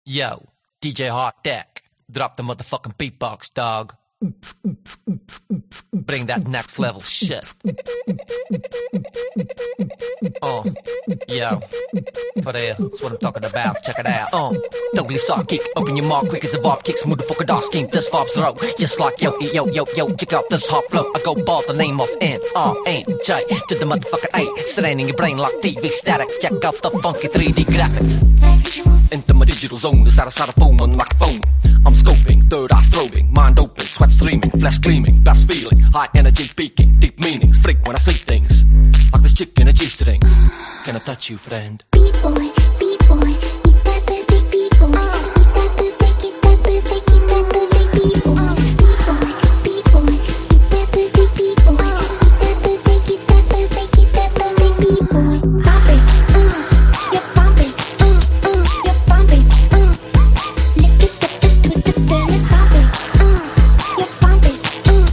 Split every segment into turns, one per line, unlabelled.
Yo, DJ Hot Deck, drop the motherfucking beatbox, dog. Bring that next level shit. Yo, for real, that's what I'm talking about, check it out. Totally soft kick, open your mouth quick as a vibe kicks, motherfucker dog scheme, this vibes throw. Just like yo, check out this hot flow. I go by the name of N-R-N-J to the motherfucking A, straining your brain like TV static, check out the funky 3D graphics. Into my digital zone, the side of boom on the microphone. I'm scoping, third eye strobing, mind open, sweat streaming, flesh gleaming, best feeling, high energy speaking, deep meanings, freak when I see things. Like this chick in a G-string. Can I touch you, friend?
B-boy, B-boy, eat that perfect B-boy. Eat that perfect, eat that perfect, eat that perfect B-boy. B-boy, eat that perfect B-boy. Eat that perfect, eat that perfect, eat that perfect B-boy. Pop it, you pump it, you pump it, lick it, dip it, twist it, turn it, pop it, you pump it,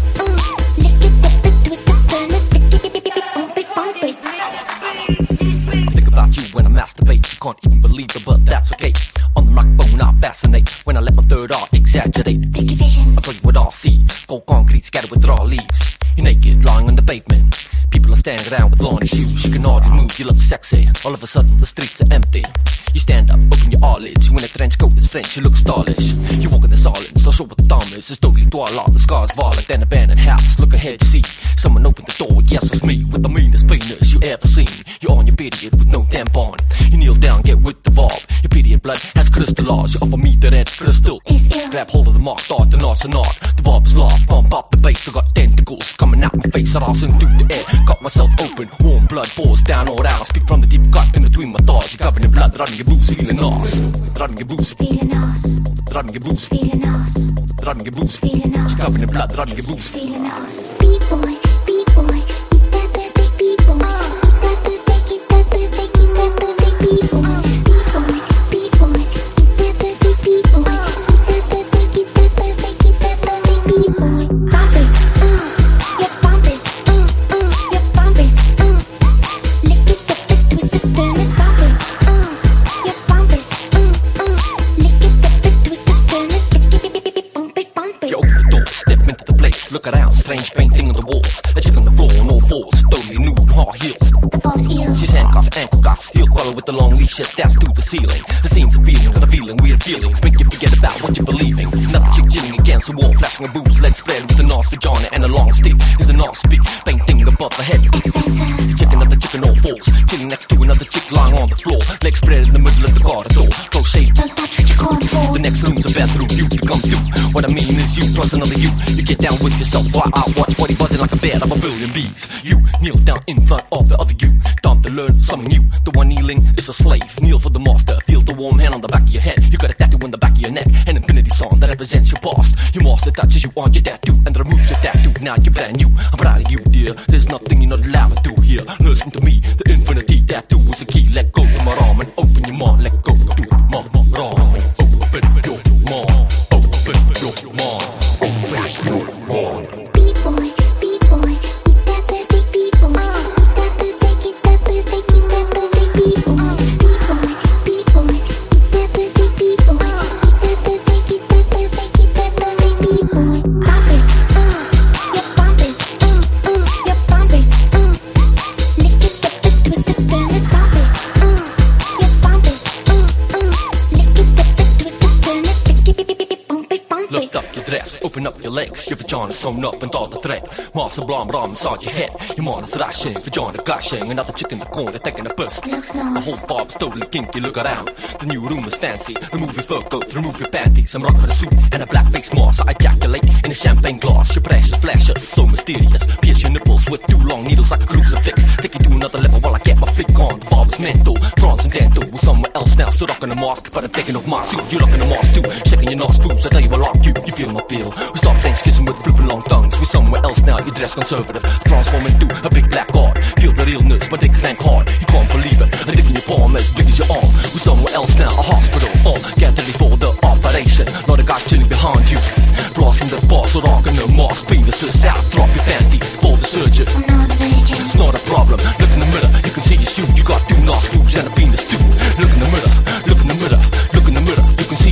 lick it, dip it, twist it, turn it, pump it, pump it.
About you when I masturbate, you can't even believe it, but that's okay. On the microphone I fascinate when I let my third eye exaggerate.
Big visions.
I tell you what I see, cold concrete scattered with raw leaves. You're naked, lying on the pavement. People are standing around with lawn shoes. You can hardly move, you look sexy. All of a sudden the streets are empty. You stand up, open your eyelids. You in a trench coat that's French, you look stylish. You walk in the silence, not sure what the time is. It's totally twilight, the sky's violet, then abandoned house. Look ahead, see someone open the door. Yes, it's me, with the meanest penis you ever seen. You're on your period with no tampon. You kneel down, get with the vibe. Your period blood has crystallized. You offer me the red crystal. Grab hold of the mark, start the knot's a knot. The vibe is live, pump up the bass. I got tentacles coming out my face, arousing through the air. Cut myself open, warm blood pours down all out. I speak from the deep cut in between my thighs. You're covered in blood, running your boots, feeling nice. Running your boots,
Feeling us,
running your boots,
feeling us,
running your boots.
feeling us,
You're covered in blood, running your boots.
feeling us. B-boy, B-boy, eat that perfect B-boy. Eat that perfect, eat that perfect, eat that perfect B-boy. B-boy, B-boy, eat that perfect B-boy. Eat that perfect, eat that perfect, eat that perfect B-boy. Pump it, you pump it, you pump it, lick it, dip it, twist it, turn it, pop it, you pump it, lick it, dip it, twist it, turn it, pump it, pump it.
You open the door, step into the place. Look around, strange painting on the walls. A chick on the floor on all fours, totally nude, high heels.
The Bob's ill.
She's handcuffed, ankle cuffed, steel collar with the long leash that's to the ceiling. The scene's appealing, got a feeling, weird feelings make you forget about what you're believing. Another chick chilling against the wall, flashing her boobs, legs spread with a nice vagina and a long stick. Is a nice speak, painting above the head. The chick, another chick on all fours, chilling next to another chick lying on the floor, legs spread in the middle of the corridor. Crochet.
Don't touch what you call for.
The next room's a bathroom, you become two. What I mean is you plus another you. You get down with yourself while I watch what he buzzing like a bed of a billion bees. You kneel down in front of the other you. Time to learn something new. The one kneeling is a slave. Kneel for the master. Feel the warm hand on the back of your head. You got a tattoo on the back of your neck. An infinity song that represents your past. Your master touches you on your tattoo and removes your tattoo. Now you're brand new. I'm proud of you, dear. There's nothing you're not allowed to do here. Listen to me. The infinity tattoo is a key. Let go of my arm and open your mind. Let go of my arm. Open your mind. Open your mind. Open your mind.
B-boy, B-boy, eat that perfect B-boy. Eat that perfect, eat that perfect, eat that perfect B-boy. B-boy, B-boy, eat that perfect B-boy. Eat that perfect, eat that perfect, eat that perfect B-boy. Pump it, you pump it, you pump it, lick it, dip it, twist it, turn it, pop it, you pump it, lick it, dip it, twist it, turn it, pump it, pump it.
Lift up your dress, open up your legs. Your vagina sewn up and all the thread. Mars and blonde rum inside your head. Your mind is thrashing, vagina gushing. Another chick in the corner taking a piss.
Looks
The
nice.
whole vibe's totally kinky, look around. The new room is fancy. Remove your fur coat, remove your panties. I'm rocking a suit and a black face mask. I ejaculate in a champagne glass. Your precious flashes, so mysterious. Pierce your nipples with two long needles like a crucifix. Take you to another level while I get my flick on. The vibe is mental, transcendental. We're somewhere else now, still rocking a mask. But I'm taking off my suit, you're rocking a mask too. Shaking your nostrils, I tell you I like you. You feel my feel. We start French kissing with flipping long tongues. We're somewhere else now, you dress conservative. Transform into a big black heart. Feel the realness, my dick's stank hard. You can't believe it, a dick in your palm as big as your arm. We're somewhere else now, a hospital. Get ready for the operation. Not a guy chilling behind you. Blasting the boss, or rocking the mask. Penises out, drop your panties for the surgeon.
I'm not a virgin.
It's not a problem, look in the mirror. You can see your shoe, you got two nostrils and a penis too. Look in the mirror, look in the mirror, look in the mirror. You can see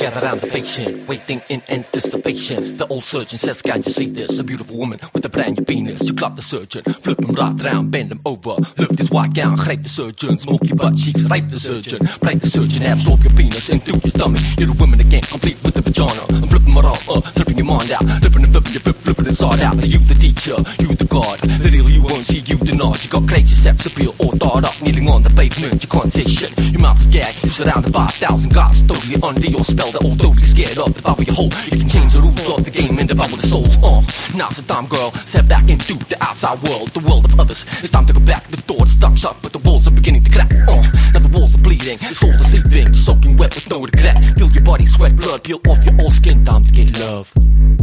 gather round the patient, waiting in anticipation. The old surgeon says, "Can you see this? A beautiful woman with a brand new penis." You clap the surgeon, flip him right round, bend him over, lift his white gown, rape the surgeon, smoke your butt cheeks, rape the surgeon, break the surgeon, absorb your penis into your tummy. You're a woman again, complete with the vagina. I'm flipping my arm up, tripping your mind out, flipping and flipping, you flipping inside out. Are you the teacher? You the god? The real you won't see, you the not. You got crazy sex appeal all thought up, kneeling on the pavement. You can't say shit. Your mouth's gagged. You surrounded by 1,000 guys, totally under your spell. They're all totally scared of. If I were your hoe, you can change the rules of the game and devour the souls. Now's the time, girl. Step back into the outside world, the world of others. It's time to go back. The door is stuck shut, but the walls are beginning to crack. Now the walls are bleeding, your souls are sleeping, soaking wet with no regret. Feel your body sweat, blood peel off your old skin. Time to get love.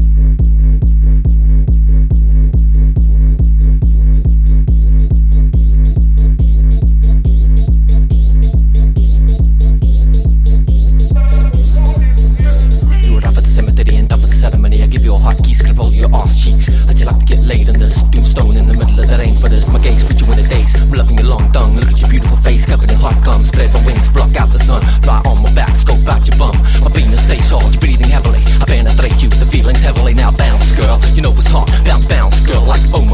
Ceremony, I give you a hot key, scrap all your ass cheeks. How'd you like to get laid on this tombstone in the middle of the rain for this? My gaze put you in a daze. I'm loving your long tongue, look at your beautiful face covered in hot gum. Spread my wings, block out the sun, fly on my back, scope out your bum. My penis stays hard, you're breathing heavily. I penetrate you, the feeling's heavily. Now bounce, girl, you know it's hot. Bounce, bounce, girl, like oh